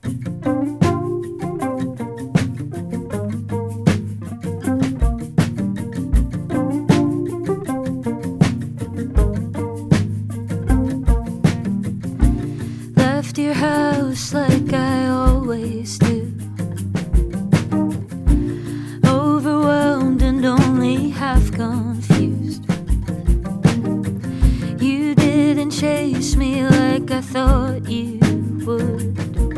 Left your house like I always do, overwhelmed and only half confused. You didn't chase me like I thought you would.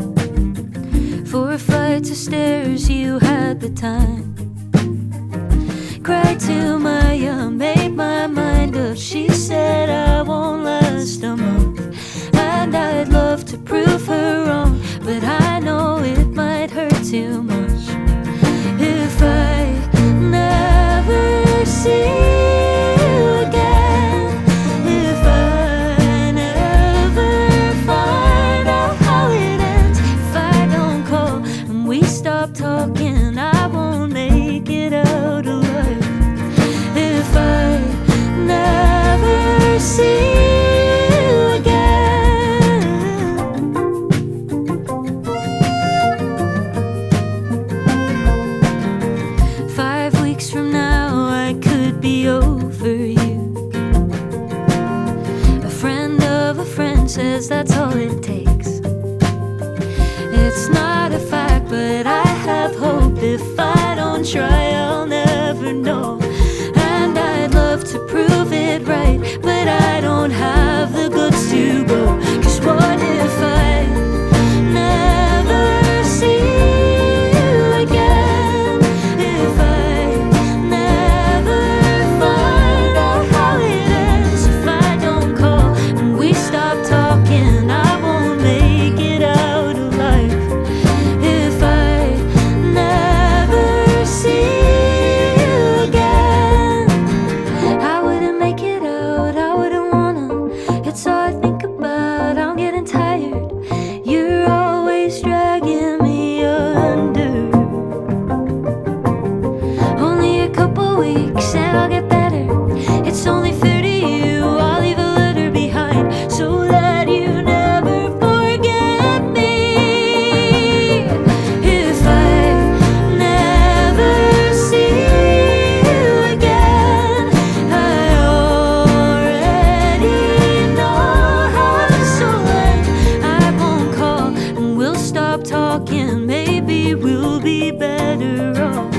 4 flights of stairs, you had the time. Cried till Maya made my mind up. She said I won't last a month, and I'd love to prove her wrong, but I know it might hurt too much if I never see you again. If I never find out how it ends, if I don't call and we stop talking, I won't make it out alive. If I never see you again. 5 weeks from now, I could be over you. A friend of a friend says that's all it takes. It's not a fact, but I have hope. If I don't try, I'll never know. And I'd love to prove it right, but I don't have the guts to go. 'Cause what if I never see you again? If I never find out how it ends, if I don't call and we stop talking, I won't make it out alive. If I never see you again, I wouldn't make it out, I wouldn't wanna. It's all I think about, I'm getting tired. You're always dragging me under. Only a couple weeks and I'll get better. It's only fair to you, I'll leave a letter behind so that you never forget me. If I never see you again, I already know how this will end. I won't call and we'll stop talking, maybe we'll be better off.